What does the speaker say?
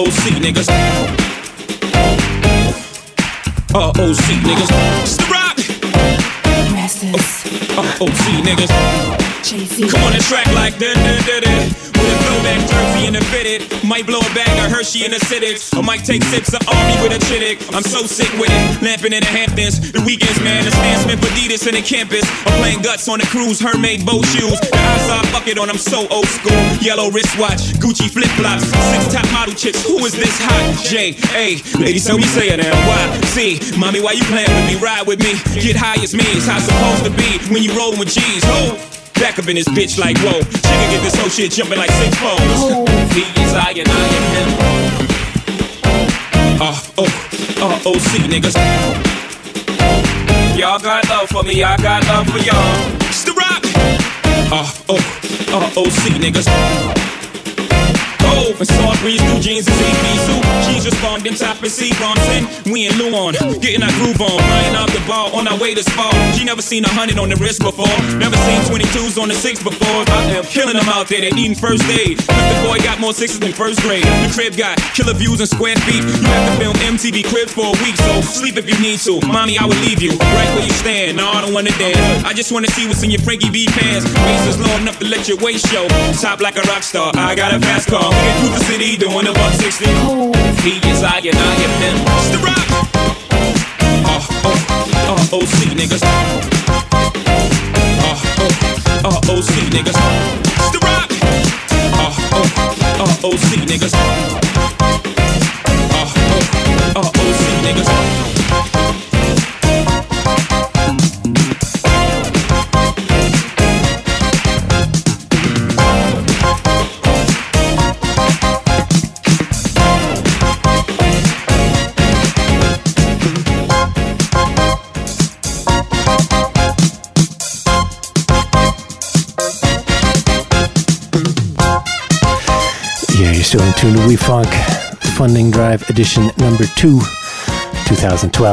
OC niggas. OC niggas. It's the rock. OC niggas. Come on the track like that. With a throwback jersey and a fitted. Might blow a bag of Hershey in the city. Or might take sips of Army with a chittick. I'm so sick with it. Lamping in the Hamptons. The weekends, man. The Stan Smith Adidas in the campus. I'm playing guts on the cruise. Hermaid boat shoes. The outside bucket on. I'm so old school. Yellow wristwatch. Gucci flip flops. 6 top model chicks. Who is this hot? J.A. Ladies, tell me say it now. Why? See, mommy, why you playing with me? Ride with me. Get high as me. It's how it's supposed to be when you rollin' with G's. Ho! Back up in this bitch like whoa. Chicken get this whole shit jumping like 6 phones. He is I and I am him. OC niggas. Y'all got love for me, I got love for y'all. It's the rock. OC niggas. And saw breeze through jeans and ZP suit. Jeans respond in top and C Bronson. We in Luon, getting our groove on. Flying off the ball on our way to Spa. She never seen 100 on the wrist before. Never seen 22s on the 6 before. I am killing them out there, they needing first aid. Cause the boy got more 6s than first grade. The crib got killer views and square feet. You have to film MTV Cribs for a week, so sleep if you need to. Mommy, I will leave you right where you stand. No, I don't wanna dance. I just wanna see what's in your Frankie B pants. Waist is long enough to let your waist show. Top like a rock star, I got a fast car. Get through the city doing a buck 60. He is I and I am him. It's the rock. OC niggas. OC niggas. It's the rock. OC niggas. OC niggas. Still in tune to We Funk Funding Drive Edition number 2, 2012.